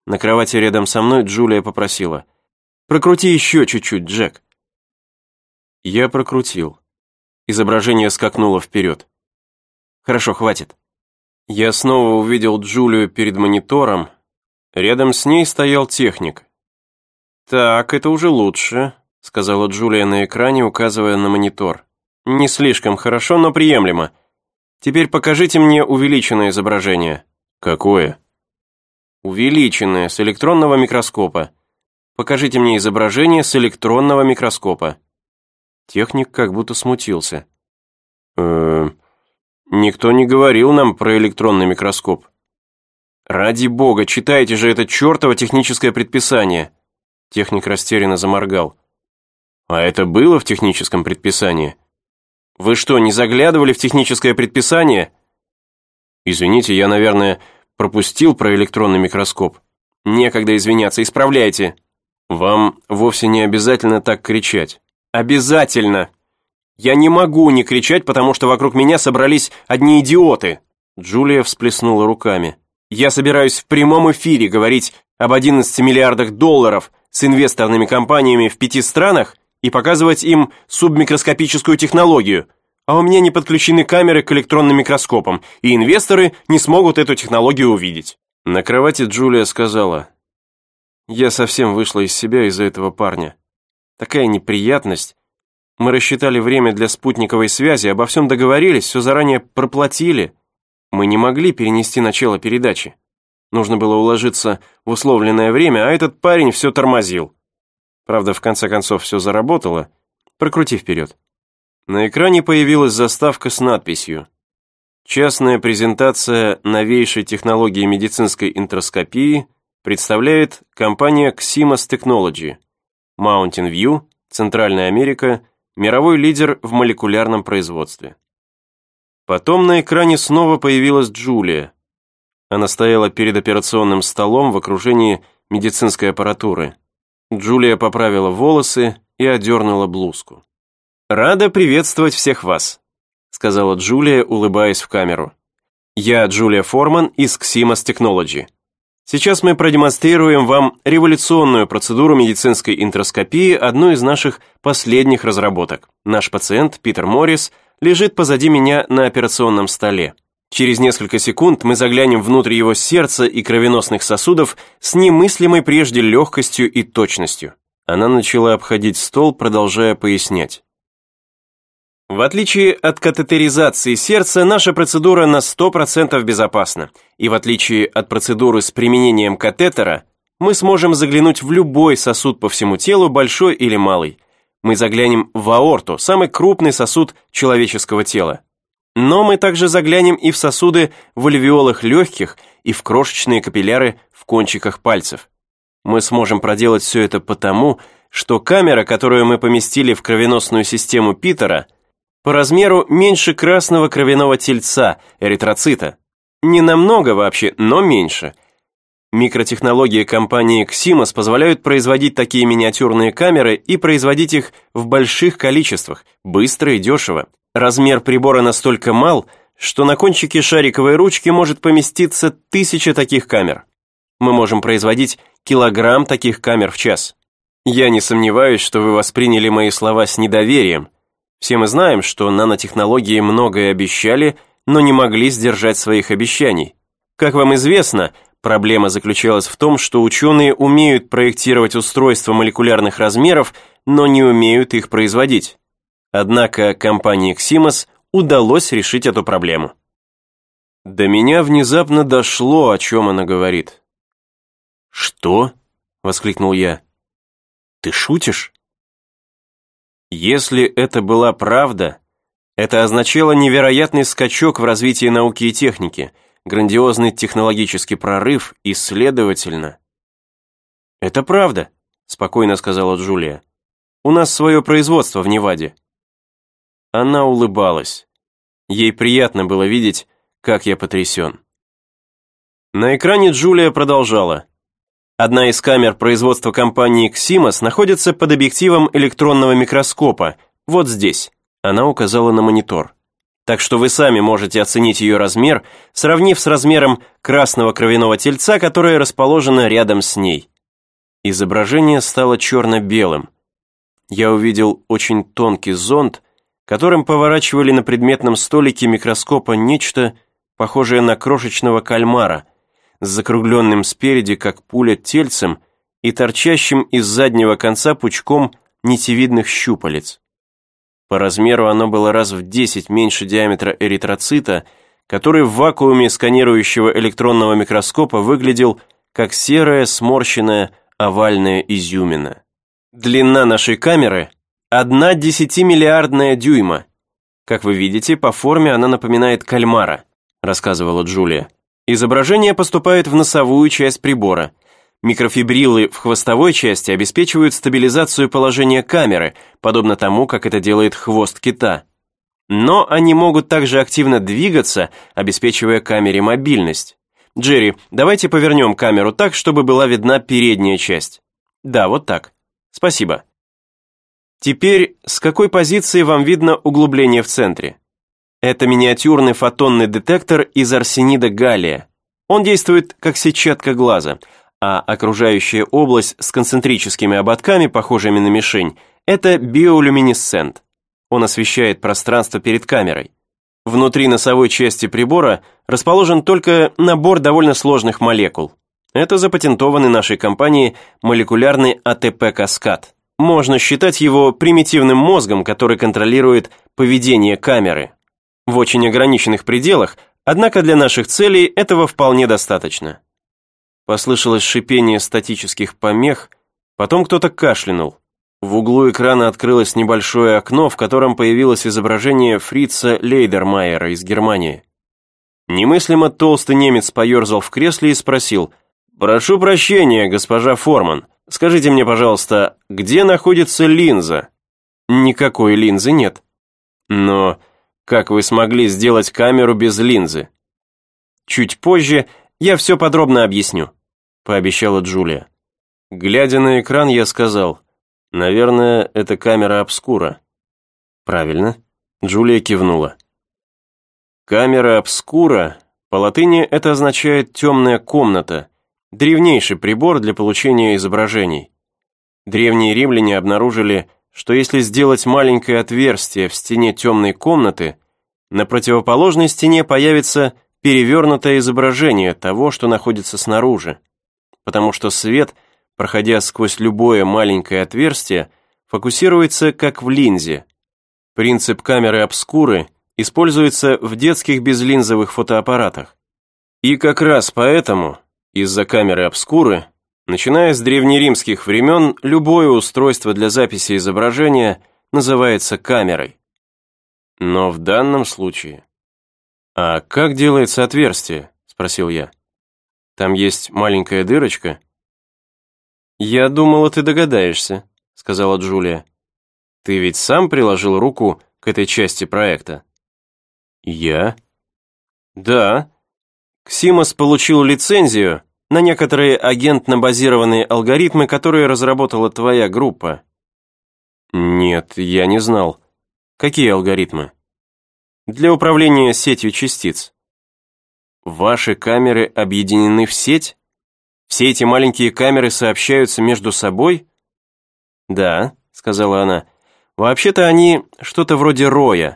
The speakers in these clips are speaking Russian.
На кровати рядом со мной Джулия попросила: «Прокрути еще чуть-чуть, Джек». Я прокрутил. Изображение скакнуло вперед. «Хорошо, хватит». Я снова увидел Джулию перед монитором. Рядом с ней стоял техник. «Так, это уже лучше», — сказала Джулия на экране, указывая на монитор. «Не слишком хорошо, но приемлемо. Теперь покажите мне увеличенное изображение». «Какое?» «Увеличенное, с электронного микроскопа. Покажите мне изображение с электронного микроскопа». Техник как будто смутился. Никто не говорил нам про электронный микроскоп». «Ради бога, читайте же это чертово техническое предписание». Техник растерянно заморгал. «А это было в техническом предписании?» «Вы что, не заглядывали в техническое предписание?» «Извините, я, наверное, пропустил про электронный микроскоп». «Некогда извиняться, исправляйте». «Вам вовсе не обязательно так кричать». «Обязательно! Я не могу не кричать, потому что вокруг меня собрались одни идиоты!» Джулия всплеснула руками. «Я собираюсь в прямом эфире говорить об 11 миллиардах долларов с инвесторными компаниями в 5 странах и показывать им субмикроскопическую технологию, а у меня не подключены камеры к электронным микроскопам, и инвесторы не смогут эту технологию увидеть». На кровати Джулия сказала: «Я совсем вышла из себя из-за этого парня. Такая неприятность. Мы рассчитали время для спутниковой связи, обо всем договорились, все заранее проплатили. Мы не могли перенести начало передачи. Нужно было уложиться в условленное время, а этот парень все тормозил. Правда, в конце концов, все заработало. Прокрути вперед». На экране появилась заставка с надписью: «Частная презентация новейшей технологии медицинской интроскопии представляет компания Ximas Technology, Mountain View, Центральная Америка, мировой лидер в молекулярном производстве». Потом на экране снова появилась Джулия. Она стояла перед операционным столом в окружении медицинской аппаратуры. Джулия поправила волосы и одернула блузку. «Рада приветствовать всех вас», — сказала Джулия, улыбаясь в камеру. «Я Джулия Форман из Ximas Technology. Сейчас мы продемонстрируем вам революционную процедуру медицинской интроскопии, одну из наших последних разработок. Наш пациент, Питер Моррис, лежит позади меня на операционном столе. Через несколько секунд мы заглянем внутрь его сердца и кровеносных сосудов с немыслимой прежде легкостью и точностью». Она начала обходить стол, продолжая пояснять. В отличие от катетеризации сердца, наша процедура на 100% безопасна. И в отличие от процедуры с применением катетера, мы сможем заглянуть в любой сосуд по всему телу, большой или малый. Мы заглянем в аорту, самый крупный сосуд человеческого тела. Но мы также заглянем и в сосуды в альвеолах легких, и в крошечные капилляры в кончиках пальцев. Мы сможем проделать все это потому, что камера, которую мы поместили в кровеносную систему Питера, по размеру меньше красного кровяного тельца, эритроцита. Не намного вообще, но меньше. Микротехнологии компании Ximas позволяют производить такие миниатюрные камеры и производить их в больших количествах, быстро и дешево. Размер прибора настолько мал, что на кончике шариковой ручки может поместиться 1000 таких камер. Мы можем производить килограмм таких камер в час. Я не сомневаюсь, что вы восприняли мои слова с недоверием. Все мы знаем, что нанотехнологии многое обещали, но не могли сдержать своих обещаний. Как вам известно, проблема заключалась в том, что ученые умеют проектировать устройства молекулярных размеров, но не умеют их производить. Однако компании Ximas удалось решить эту проблему. До меня внезапно дошло, о чем она говорит. «Что?» — воскликнул я. «Ты шутишь?» Если это была правда, это означало невероятный скачок в развитии науки и техники, грандиозный технологический прорыв и, следовательно... «Это правда», — спокойно сказала Джулия. «У нас свое производство в Неваде». Она улыбалась. Ей приятно было видеть, как я потрясен. На экране Джулия продолжала. Одна из камер производства компании Ximas находится под объективом электронного микроскопа, вот здесь. Она указала на монитор. Так что вы сами можете оценить ее размер, сравнив с размером красного кровяного тельца, которое расположено рядом с ней. Изображение стало черно-белым. Я увидел очень тонкий зонд, которым поворачивали на предметном столике микроскопа нечто, похожее на крошечного кальмара, с закругленным спереди, как пуля, тельцем и торчащим из заднего конца пучком нитевидных щупалец. По размеру оно было раз в 10 меньше диаметра эритроцита, который в вакууме сканирующего электронного микроскопа выглядел как серая сморщенная овальная изюмина. Длина нашей камеры – 1 десятимиллиардная дюйма. Как вы видите, по форме она напоминает кальмара, рассказывала Джулия. Изображение поступает в носовую часть прибора. Микрофибриллы в хвостовой части обеспечивают стабилизацию положения камеры, подобно тому, как это делает хвост кита. Но они могут также активно двигаться, обеспечивая камере мобильность. Джерри, давайте повернем камеру так, чтобы была видна передняя часть. Да, вот так. Спасибо. Теперь, с какой позиции вам видно углубление в центре? Это миниатюрный фотонный детектор из арсенида галлия. Он действует как сетчатка глаза, а окружающая область с концентрическими ободками, похожими на мишень, это биолюминесцент. Он освещает пространство перед камерой. Внутри носовой части прибора расположен только набор довольно сложных молекул. Это запатентованный нашей компанией молекулярный АТП-каскад. Можно считать его примитивным мозгом, который контролирует поведение камеры. В очень ограниченных пределах, однако для наших целей этого вполне достаточно. Послышалось шипение статических помех, потом кто-то кашлянул. В углу экрана открылось небольшое окно, в котором появилось изображение Фрица Лейдермайера из Германии. Немыслимо толстый немец поерзал в кресле и спросил: «Прошу прощения, госпожа Форман, скажите мне, пожалуйста, где находится линза?» «Никакой линзы нет». «Но как вы смогли сделать камеру без линзы?» «Чуть позже я все подробно объясню», — пообещала Джулия. Глядя на экран, я сказал: «Наверное, это камера обскура». «Правильно», — Джулия кивнула. Камера обскура, по латыни это означает «темная комната», древнейший прибор для получения изображений. Древние римляне обнаружили, что если сделать маленькое отверстие в стене темной комнаты, на противоположной стене появится перевернутое изображение того, что находится снаружи, потому что свет, проходя сквозь любое маленькое отверстие, фокусируется как в линзе. Принцип камеры обскуры используется в детских безлинзовых фотоаппаратах. И как раз поэтому, из-за камеры обскуры, начиная с древнеримских времен, любое устройство для записи изображения называется камерой. Но в данном случае... «А как делается отверстие?» – спросил я. «Там есть маленькая дырочка?» «Я думала, ты догадаешься», – сказала Джулия. «Ты ведь сам приложил руку к этой части проекта?» «Я?» «Да. Ксимос получил лицензию на некоторые агентно-базированные алгоритмы, которые разработала твоя группа». «Нет, я не знал. Какие алгоритмы?» «Для управления сетью частиц». «Ваши камеры объединены в сеть? Все эти маленькие камеры сообщаются между собой?» «Да», — сказала она. «Вообще-то они что-то вроде роя».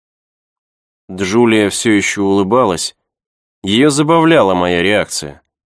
Джулия все еще улыбалась. Ее забавляла моя реакция.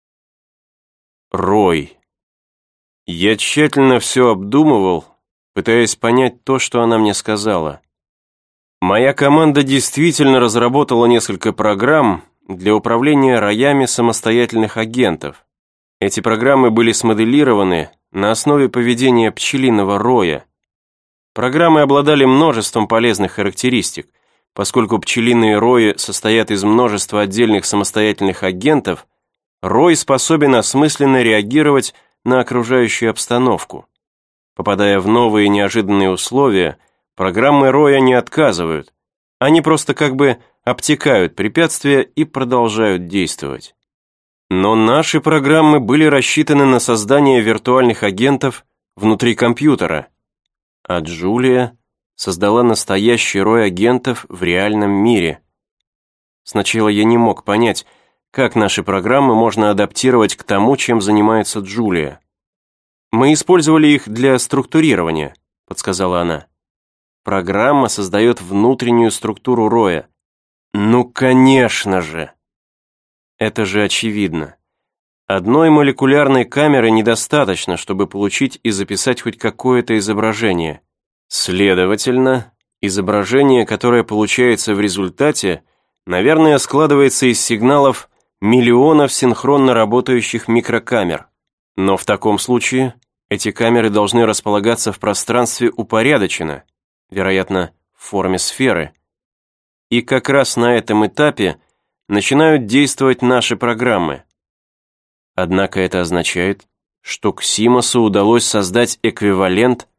Рой. Я тщательно все обдумывал, пытаясь понять то, что она мне сказала. Моя команда действительно разработала несколько программ для управления роями самостоятельных агентов. Эти программы были смоделированы на основе поведения пчелиного роя. Программы обладали множеством полезных характеристик. Поскольку пчелиные рои состоят из множества отдельных самостоятельных агентов, рой способен осмысленно реагировать на окружающую обстановку. Попадая в новые неожиданные условия, программы роя не отказывают, они просто как бы обтекают препятствия и продолжают действовать. Но наши программы были рассчитаны на создание виртуальных агентов внутри компьютера, а Джулия создала настоящий рой агентов в реальном мире. Сначала я не мог понять, как наши программы можно адаптировать к тому, чем занимается Джулия. «Мы использовали их для структурирования», — подсказала она. «Программа создает внутреннюю структуру роя». «Ну, конечно же!» Это же очевидно. Одной молекулярной камеры недостаточно, чтобы получить и записать хоть какое-то изображение. Следовательно, изображение, которое получается в результате, наверное, складывается из сигналов миллионов синхронно работающих микрокамер. Но в таком случае эти камеры должны располагаться в пространстве упорядоченно, вероятно, в форме сферы. И как раз на этом этапе начинают действовать наши программы. Однако это означает, что к Симосу удалось создать эквивалент